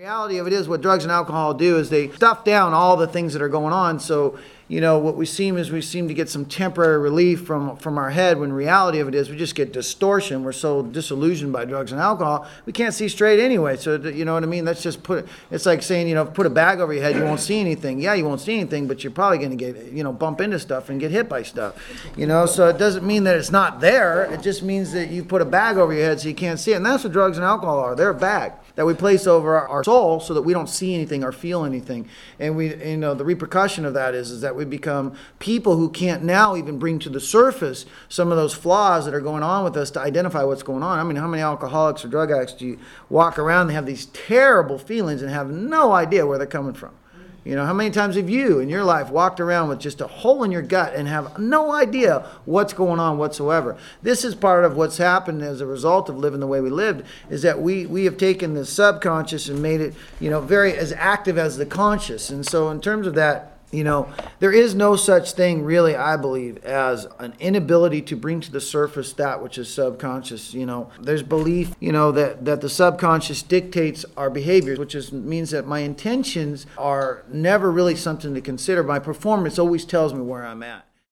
reality of it is what drugs and alcohol do is they stuff down all the things that are going on. So, what we seem to get some temporary relief from our head, when reality of it is we just get distortion. We're so disillusioned by drugs and alcohol, we can't see straight anyway. So, you know what I mean? That's just it's like saying, put a bag over your head, you won't see anything. Yeah, you won't see anything, but you're probably going to get, bump into stuff and get hit by stuff. So it doesn't mean that it's not there. It just means that you put a bag over your head so you can't see it. And that's what drugs and alcohol are. They're a bag that we place over our soul so that we don't see anything or feel anything. And the repercussion of that is that we become people who can't now even bring to the surface some of those flaws that are going on with us to identify what's going on. I mean, how many alcoholics or drug addicts do you walk around and have these terrible feelings and have no idea where they're coming from? How many times have you in your life walked around with just a hole in your gut and have no idea what's going on whatsoever? This is part of what's happened as a result of living the way we lived, is that we have taken the subconscious and made it, very as active as the conscious. And so in terms of that, there is no such thing really, I believe, as an inability to bring to the surface that which is subconscious. There's belief, that the subconscious dictates our behaviors, which means that my intentions are never really something to consider. My performance always tells me where I'm at.